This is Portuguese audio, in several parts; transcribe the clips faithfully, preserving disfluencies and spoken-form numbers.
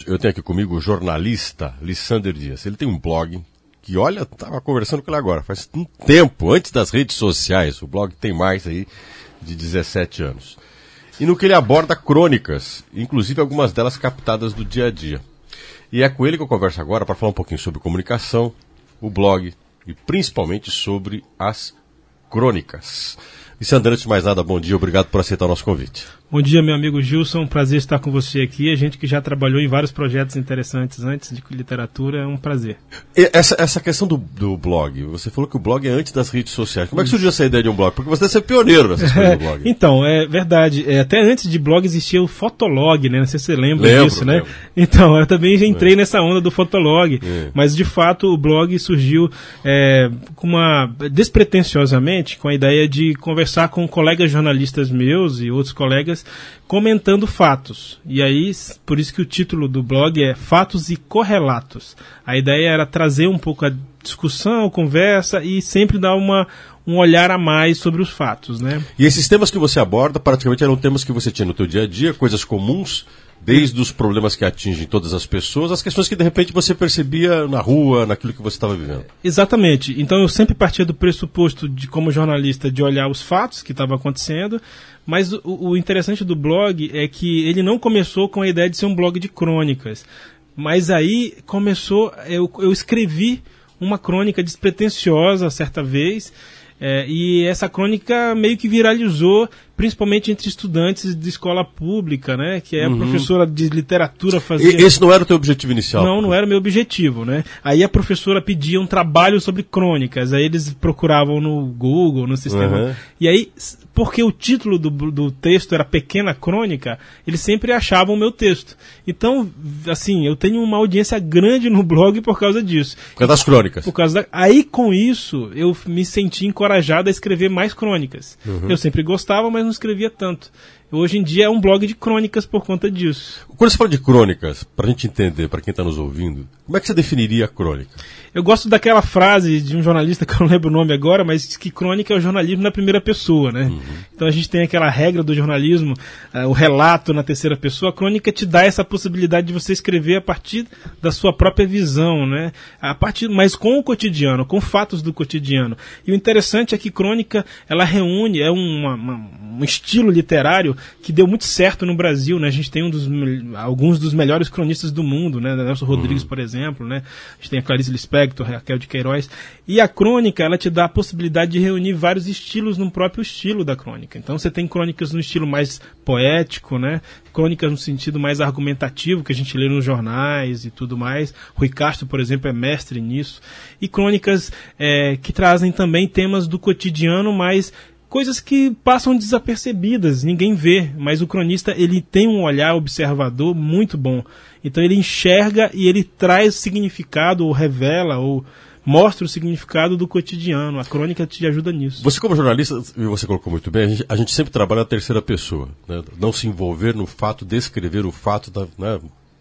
eu tenho aqui comigo o jornalista Lissander Dias. Ele tem um blog que, olha, estava conversando com ele agora, faz um tempo, antes das redes sociais. O blog tem mais aí de dezessete anos. E no que ele aborda crônicas, inclusive algumas delas captadas do dia a dia. E é com ele que eu converso agora para falar um pouquinho sobre comunicação, o blog e principalmente sobre as crônicas. Lissander, antes de mais nada, bom dia, obrigado por aceitar o nosso convite. Bom dia, meu amigo Gilson, um prazer estar com você aqui. A gente que já trabalhou em vários projetos interessantes antes de literatura, é um prazer. E essa, essa questão do, do blog, você falou que o blog é antes das redes sociais. Como é que surgiu essa ideia de um blog? Porque você deve ser pioneiro nessas coisas do blog. Então, é verdade. É, até antes de blog existia o Fotolog, né? Não sei se você lembra lembro, disso, né? Lembro. Então, eu também já entrei é. nessa onda do Fotolog. É. Mas, de fato, o blog surgiu é, com uma, despretensiosamente com a ideia de conversar com colegas jornalistas meus e outros colegas comentando fatos. E aí, por isso que o título do blog é Fatos e Correlatos. A ideia era trazer um pouco a discussão, a conversa e sempre dar uma, um olhar a mais sobre os fatos, né? E esses temas que você aborda, praticamente eram temas que você tinha no teu dia a dia, coisas comuns, desde os problemas que atingem todas as pessoas, as questões que de repente você percebia na rua, naquilo que você estava vivendo. Exatamente. Então eu sempre partia do pressuposto de, como jornalista, de olhar os fatos que estavam acontecendo, mas o, o interessante do blog é que ele não começou com a ideia de ser um blog de crônicas, mas aí começou, eu, eu escrevi uma crônica despretensiosa certa vez, é, e essa crônica meio que viralizou, principalmente entre estudantes de escola pública, né? Que é a uhum. professora de literatura fazia... E esse não era o teu objetivo inicial? Não, não era o meu objetivo, né? Aí a professora pedia um trabalho sobre crônicas, aí eles procuravam no Google, no sistema. Uhum. E aí, porque o título do, do texto era Pequena Crônica, eles sempre achavam o meu texto. Então, assim, eu tenho uma audiência grande no blog por causa disso. Por causa das crônicas. Por causa da... Aí, com isso, eu me senti encorajado a escrever mais crônicas. Uhum. Eu sempre gostava, mas não escrevia tanto. Hoje em dia é um blog de crônicas por conta disso. Quando você fala de crônicas, para a gente entender, para quem está nos ouvindo, como é que você definiria a crônica? Eu gosto daquela frase de um jornalista que eu não lembro o nome agora, mas diz que crônica é o jornalismo na primeira pessoa, né? Uhum. Então a gente tem aquela regra do jornalismo, uh, o relato na terceira pessoa. A crônica te dá essa possibilidade de você escrever a partir da sua própria visão, né? A partir, mas com o cotidiano, com fatos do cotidiano. E o interessante é que crônica, ela reúne, é uma, uma, um estilo literário que deu muito certo no Brasil, né? A gente tem um dos, alguns dos melhores cronistas do mundo, né? Nelson Rodrigues, uhum. por exemplo, né? A gente tem a Clarice Lispector, Raquel de Queiroz. E a crônica, ela te dá a possibilidade de reunir vários estilos no próprio estilo da crônica. Então você tem crônicas no estilo mais poético, né? Crônicas no sentido mais argumentativo, que a gente lê nos jornais e tudo mais. Rui Castro, por exemplo, é mestre nisso. E crônicas é, que trazem também temas do cotidiano, mas coisas que passam desapercebidas, ninguém vê, mas o cronista ele tem um olhar observador muito bom. Então ele enxerga e ele traz significado, ou revela, ou mostra o significado do cotidiano. A crônica te ajuda nisso. Você, como jornalista, e você colocou muito bem, a gente, a gente sempre trabalha na terceira pessoa, né? Não se envolver no fato, descrever o fato da, né,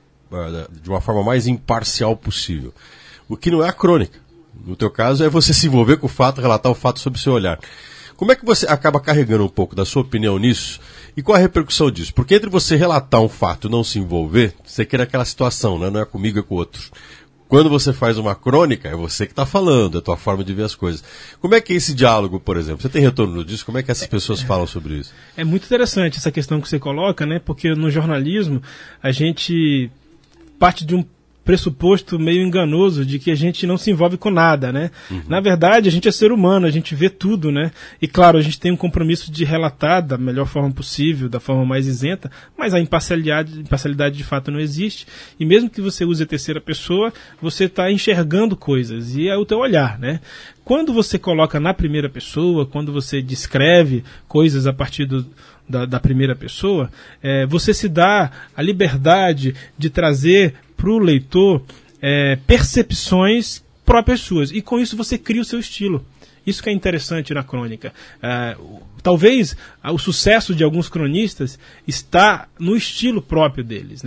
de uma forma mais imparcial possível. O que não é a crônica. No teu caso, é você se envolver com o fato, relatar o fato sob o seu olhar. Como é que você acaba carregando um pouco da sua opinião nisso? E qual a repercussão disso? Porque entre você relatar um fato e não se envolver, você quer aquela situação, né? Não é comigo, é com o outro. Quando você faz uma crônica, é você que está falando, é a tua forma de ver as coisas. Como é que é esse diálogo, por exemplo? Você tem retorno disso? Como é que essas pessoas falam sobre isso? É muito interessante essa questão que você coloca, né? Porque no jornalismo, a gente parte de um pressuposto meio enganoso de que a gente não se envolve com nada, né? Uhum. Na verdade, a gente é ser humano, a gente vê tudo, né? E claro, a gente tem um compromisso de relatar da melhor forma possível, da forma mais isenta, mas a imparcialidade, imparcialidade de fato não existe. E mesmo que você use a terceira pessoa, você está enxergando coisas, e é o teu olhar, né? Quando você coloca na primeira pessoa, quando você descreve coisas a partir do Da, da primeira pessoa, é, você se dá a liberdade de trazer para o leitor é, percepções próprias suas, e com isso você cria o seu estilo. Isso que é interessante na crônica. É, talvez o sucesso de alguns cronistas está no estilo próprio deles, né?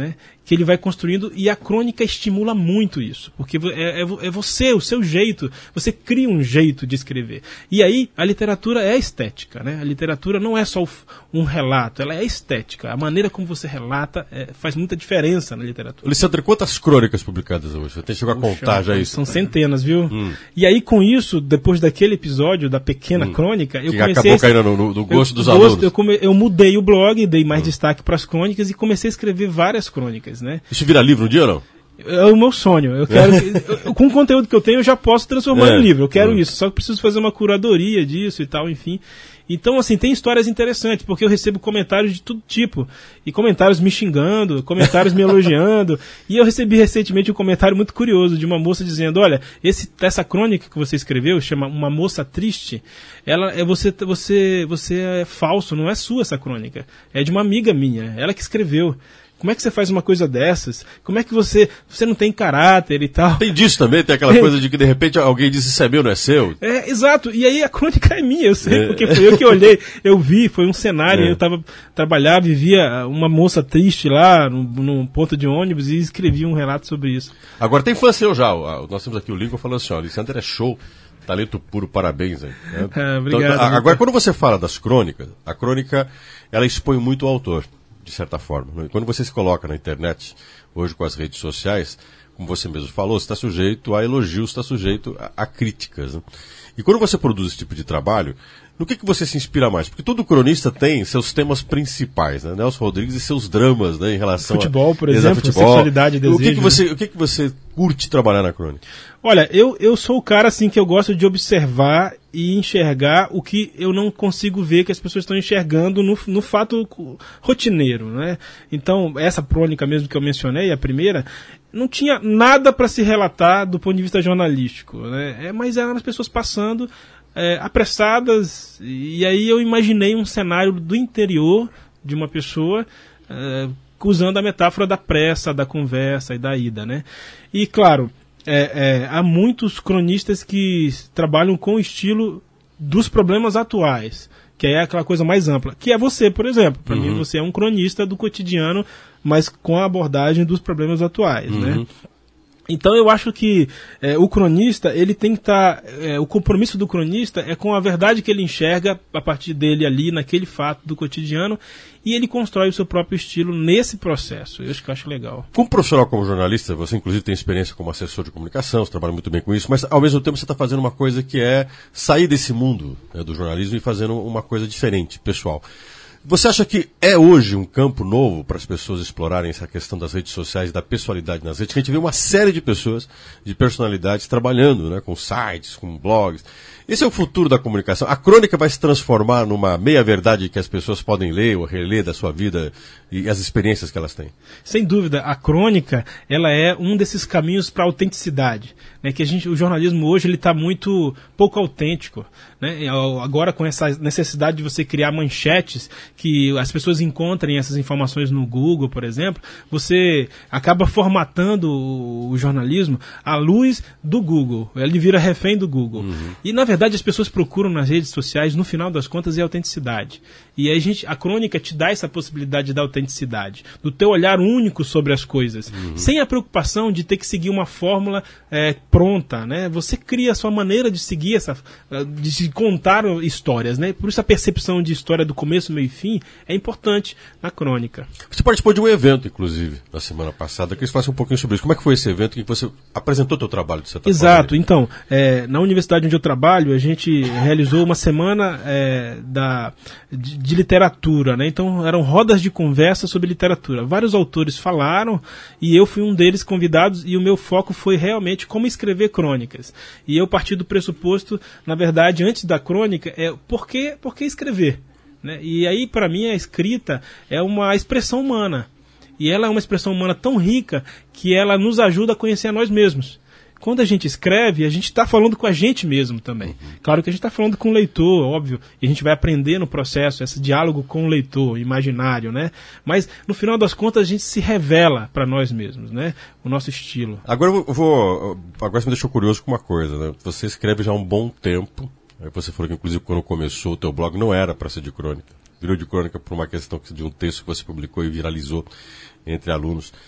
que ele vai construindo, e a crônica estimula muito isso, porque é, é, é você, o seu jeito, você cria um jeito de escrever. E aí a literatura é estética, né? A literatura não é só um relato, ela é estética. A maneira como você relata é, faz muita diferença na literatura. Alessandro, quantas crônicas publicadas hoje? Você tem chegou a contar já isso? São centenas, viu? Hum. E aí com isso, depois daquele episódio da pequena hum. crônica, eu que comecei... acabou caindo no, no, no gosto eu, dos gosto, alunos. Eu, come, eu mudei o blog, dei mais hum. destaque para as crônicas e comecei a escrever várias crônicas, né? Isso vira livro um dia ou não? É o meu sonho. Eu quero, eu, com o conteúdo que eu tenho, eu já posso transformar é. em livro. Eu quero hum. isso. Só que preciso fazer uma curadoria disso e tal, enfim. Então, assim, tem histórias interessantes, porque eu recebo comentários de todo tipo. E comentários me xingando, comentários me elogiando. E eu recebi recentemente um comentário muito curioso de uma moça dizendo, olha, esse, essa crônica que você escreveu, chama Uma Moça Triste, ela é você, você, você é falso, não é sua essa crônica. É de uma amiga minha, ela que escreveu. Como é que você faz uma coisa dessas? Como é que você... Você não tem caráter e tal. Tem disso também, tem aquela coisa de que de repente alguém diz isso é meu, não é seu. É, exato. E aí a crônica é minha, eu sei, é. porque foi eu que olhei, eu vi, foi um cenário, é. eu tava, trabalhava, vivia uma moça triste lá, num, num ponto de ônibus, e escrevi um relato sobre isso. Agora tem fã seu já, nós temos aqui o Lincoln falando assim, ó, Alessandro é show, talento puro, parabéns. Aí, né? é, obrigado. Então, agora, quando você fala das crônicas, a crônica, ela expõe muito o autor. De certa forma. Quando você se coloca na internet, hoje com as redes sociais, como você mesmo falou, você está sujeito a elogios, está sujeito a, a críticas. Né? E quando você produz esse tipo de trabalho, no que, que você se inspira mais? Porque todo cronista tem seus temas principais, né? Nelson Rodrigues e seus dramas, né, em relação futebol, a... por exemplo, futebol. Sexualidade e desejo. O que, que, você, o que, que você curte trabalhar na crônica? Olha, eu, eu sou o cara assim que eu gosto de observar e enxergar o que eu não consigo ver que as pessoas estão enxergando no, no fato rotineiro, né? Então, essa crônica mesmo que eu mencionei, a primeira, não tinha nada para se relatar do ponto de vista jornalístico, né? É, mas eram as pessoas passando é, apressadas, e aí eu imaginei um cenário do interior de uma pessoa é, usando a metáfora da pressa, da conversa e da ida, né? E claro, É, é, há muitos cronistas que trabalham com o estilo dos problemas atuais, que é aquela coisa mais ampla, que é você, por exemplo. Para uhum. mim, você é um cronista do cotidiano, mas com a abordagem dos problemas atuais, uhum. né? Então eu acho que é, o cronista, ele tem que estar... Tá, é, o compromisso do cronista é com a verdade que ele enxerga a partir dele ali, naquele fato do cotidiano, e ele constrói o seu próprio estilo nesse processo. Eu acho que eu acho legal. Como profissional, como jornalista, você inclusive tem experiência como assessor de comunicação, você trabalha muito bem com isso, mas ao mesmo tempo você está fazendo uma coisa que é sair desse mundo, né, do jornalismo e fazendo uma coisa diferente, pessoal. Você acha que é hoje um campo novo para as pessoas explorarem essa questão das redes sociais, da pessoalidade nas redes? Que a gente vê uma série de pessoas, de personalidades trabalhando, né, com sites, com blogs. Esse é o futuro da comunicação. A crônica vai se transformar numa meia-verdade que as pessoas podem ler ou reler da sua vida e as experiências que elas têm. Sem dúvida, a crônica ela é um desses caminhos para a autenticidade, né? Que a gente, o jornalismo hoje ele está muito pouco autêntico, né? Agora com essa necessidade de você criar manchetes que as pessoas encontrem essas informações no Google, por exemplo, você acaba formatando o, o jornalismo à luz do Google. Ele vira refém do Google. Uhum. E na verdade as pessoas procuram nas redes sociais, no final das contas, é autenticidade. E aí a, gente, a crônica te dá essa possibilidade da autenticidade, do teu olhar único sobre as coisas, uhum. sem a preocupação de ter que seguir uma fórmula é, pronta, né? Você cria a sua maneira de seguir essa, de se contar histórias, né? Por isso a percepção de história do começo, meio e fim é importante na crônica. Você participou de um evento, inclusive, na semana passada, que eles façam um pouquinho sobre isso. Como é que foi esse evento que você apresentou o teu trabalho de certa Exato, forma? Então, é, na universidade onde eu trabalho, a gente realizou uma semana é, da, de, de literatura, né? Então eram rodas de conversa sobre literatura. Vários autores falaram e eu fui um deles convidados e o meu foco foi realmente como escrever crônicas. E eu parti do pressuposto, na verdade, antes da crônica, é por que, por que escrever? Né? E aí, para mim, a escrita é uma expressão humana. E ela é uma expressão humana tão rica que ela nos ajuda a conhecer a nós mesmos. Quando a gente escreve, a gente está falando com a gente mesmo também. Uhum. Claro que a gente está falando com o leitor, óbvio, e a gente vai aprender no processo, esse diálogo com o leitor, imaginário, né? Mas, no final das contas, a gente se revela para nós mesmos, né? O nosso estilo. Agora eu vou... Agora você me deixou curioso com uma coisa, né? Você escreve já há um bom tempo. Você falou que, inclusive, quando começou o teu blog, não era para ser de crônica. Virou de crônica por uma questão de um texto que você publicou e viralizou entre alunos.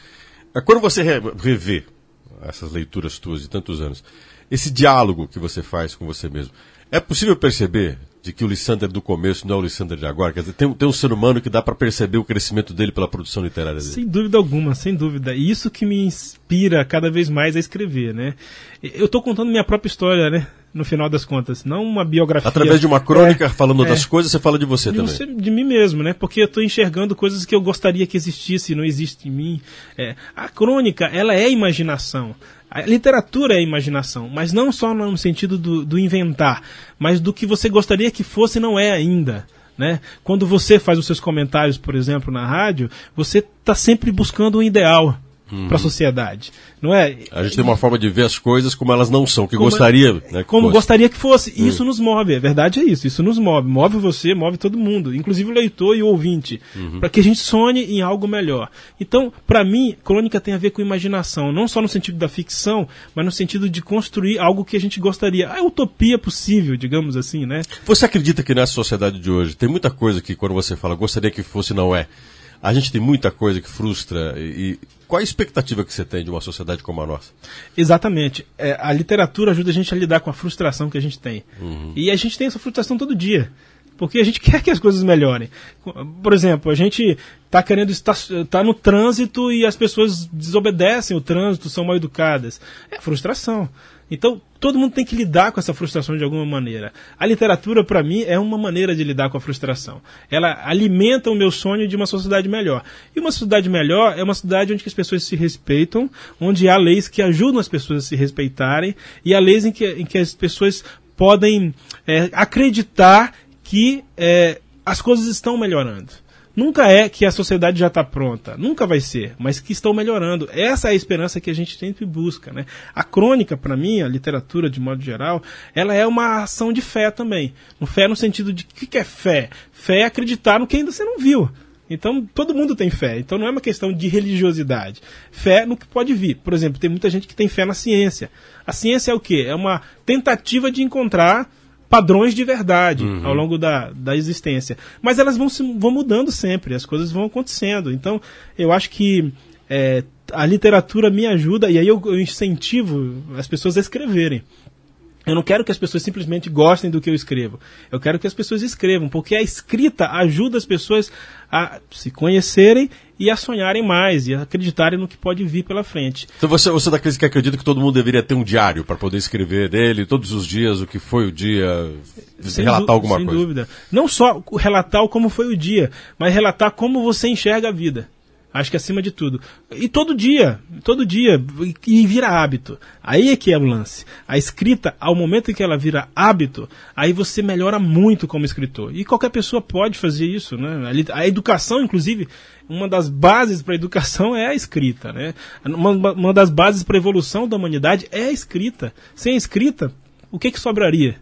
Quando você re- revê essas leituras tuas de tantos anos, esse diálogo que você faz com você mesmo, é possível perceber de que o Lysander do começo não é o Lysander de agora? Quer dizer, tem, tem um ser humano que dá para perceber o crescimento dele pela produção literária dele. Sem dúvida alguma, sem dúvida. E isso que me inspira cada vez mais a escrever, né? Eu estou contando minha própria história, né? No final das contas, não uma biografia. Através de uma crônica, é, falando é, das coisas, você fala de você de também. Você, de mim mesmo, né? Porque eu estou enxergando coisas que eu gostaria que existisse e não existe em mim. É, a crônica, ela é imaginação. A literatura é imaginação, mas não só no sentido do, do inventar, mas do que você gostaria que fosse e não é ainda. Né? Quando você faz os seus comentários, por exemplo, na rádio, você está sempre buscando um ideal uhum. para a sociedade. Não é? A gente tem uma forma de ver as coisas como elas não são, que como, gostaria né, que Como fosse. gostaria que fosse. E hum. isso nos move, a verdade é isso, isso nos move. Move você, move todo mundo, inclusive o leitor e o ouvinte, uhum. para que a gente sonhe em algo melhor. Então, para mim, crônica tem a ver com imaginação, não só no sentido da ficção, mas no sentido de construir algo que a gente gostaria. A utopia possível, digamos assim, né? Você acredita que nessa sociedade de hoje tem muita coisa que quando você fala gostaria que fosse não é? A gente tem muita coisa que frustra e, e qual a expectativa que você tem de uma sociedade como a nossa? Exatamente. É, a literatura ajuda a gente a lidar com a frustração que a gente tem. Uhum. E a gente tem essa frustração todo dia. Porque a gente quer que as coisas melhorem. Por exemplo, a gente está querendo estar tá no trânsito e as pessoas desobedecem o trânsito, são mal educadas. É frustração. Então, todo mundo tem que lidar com essa frustração de alguma maneira. A literatura, para mim, é uma maneira de lidar com a frustração. Ela alimenta o meu sonho de uma sociedade melhor. E uma sociedade melhor é uma sociedade onde as pessoas se respeitam, onde há leis que ajudam as pessoas a se respeitarem, e há leis em que, em que as pessoas podem é, acreditar que é, as coisas estão melhorando. Nunca é que a sociedade já está pronta, nunca vai ser, mas que estão melhorando. Essa é a esperança que a gente sempre busca, né? A crônica, para mim, a literatura de modo geral, ela é uma ação de fé também. No fé no sentido de, o que é fé? Fé é acreditar no que ainda você não viu. Então, todo mundo tem fé. Então, não é uma questão de religiosidade. Fé no que pode vir. Por exemplo, tem muita gente que tem fé na ciência. A ciência é o quê? É uma tentativa de encontrar padrões de verdade uhum. ao longo da, da existência. Mas elas vão, se, vão mudando sempre, as coisas vão acontecendo. Então, eu acho que é, a literatura me ajuda, e aí eu, eu incentivo as pessoas a escreverem. Eu não quero que as pessoas simplesmente gostem do que eu escrevo. Eu quero que as pessoas escrevam, porque a escrita ajuda as pessoas a se conhecerem e a sonharem mais, e a acreditarem no que pode vir pela frente. Então você, você é daqueles que acredita que todo mundo deveria ter um diário para poder escrever dele todos os dias, o que foi o dia, sem relatar alguma sem coisa? Sem dúvida. Não só relatar como foi o dia, mas relatar como você enxerga a vida. Acho que acima de tudo. E todo dia, todo dia, e vira hábito. Aí é que é o lance. A escrita, ao momento em que ela vira hábito, aí você melhora muito como escritor. E qualquer pessoa pode fazer isso, né? A educação, inclusive, uma das bases para a educação é a escrita, né? Uma, uma das bases para a evolução da humanidade é a escrita. Sem a escrita, o que que sobraria?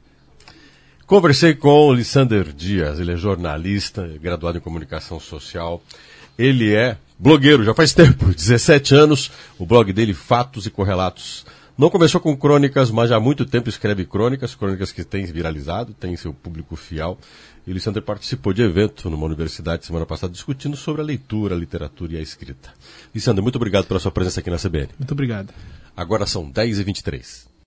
Conversei com o Lysander Dias, ele é jornalista, graduado em comunicação social. Ele é blogueiro, já faz tempo, dezessete anos, o blog dele, Fatos e Correlatos. Não começou com crônicas, mas já há muito tempo escreve crônicas, crônicas que têm viralizado, tem seu público fiel. E o Lysander participou de evento numa universidade semana passada discutindo sobre a leitura, a literatura e a escrita. Lysander, muito obrigado pela sua presença aqui na C B N. Muito obrigado. Agora são dez e vinte e três.